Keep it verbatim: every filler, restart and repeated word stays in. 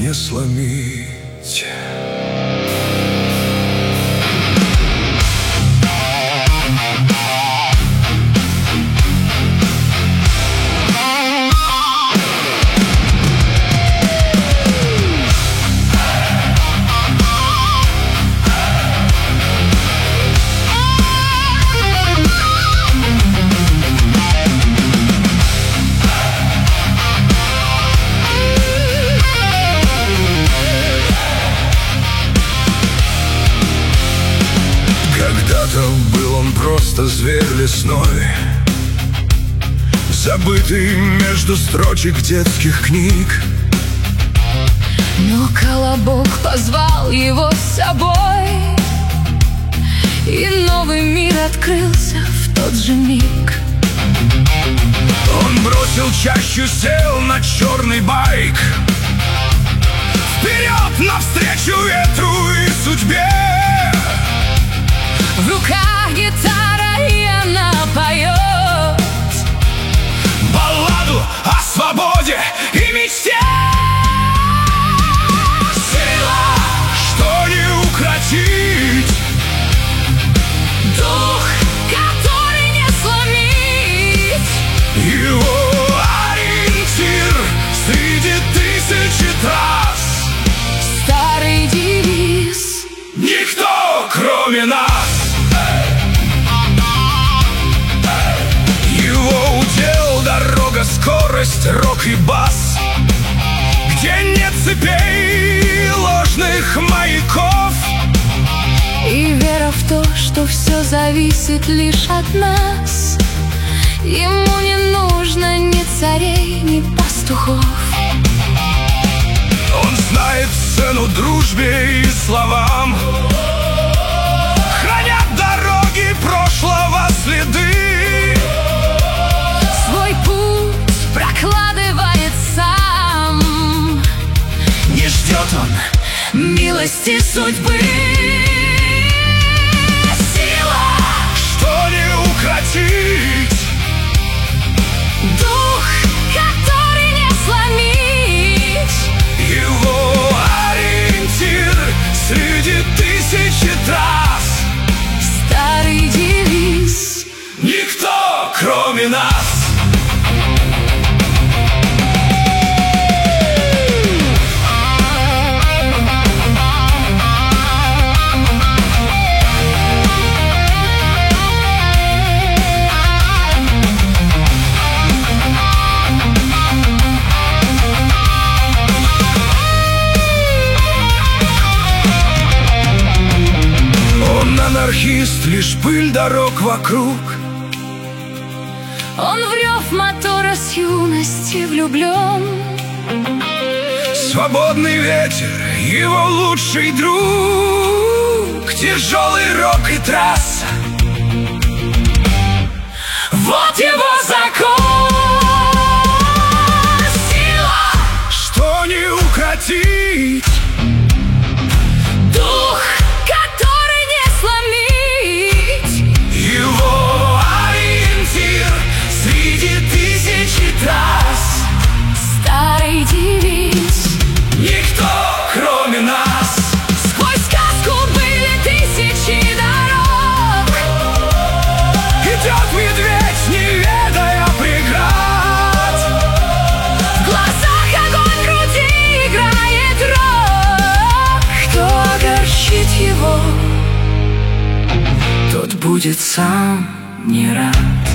не сломить. Когда-то был он просто зверь лесной, забытый между строчек детских книг. Но Колобок позвал его с собой, и новый мир открылся в тот же миг. Он бросил чащу, сел на черный байк, вперед навстречу ветру и судьбе. В руках гитара, и она поет балладу о свободе и мечте. Сила, что не укротить, дух, который не сломить. Его ориентир среди тысячи трасс. Старый девиз: никто, кроме нас. Его удел дорога, скорость, рок и бас, где нет цепей, ложных маяков. И вера в то, что все зависит лишь от нас. Ему не нужно ни царей, ни пастухов. Он знает цену дружбе и словам, хранят дороги прошлого следы. Свой путь прокладывает сам, Не ждет он милости судьбы. сила, что не укротить, Дух, который не сломить. его ориентир среди тысячи трасс. Старый девиз: Никто, кроме нас. Он анархист, лишь пыль дорог вокруг. Он в рев мотора с юности влюблен. Свободный ветер, его лучший друг. Тяжелый рок и трасса, вот его закон. Сила, что не укротить, Дух, который не сломить. его ориентир среди тысячи трасс. Старый девиз: Никто, кроме нас. сквозь сказку были тысячи дорог. Идет медведь, не ведая преград. В глазах огонь, в груди играет рок. Кто огорчит его, Тот будет сам не рад.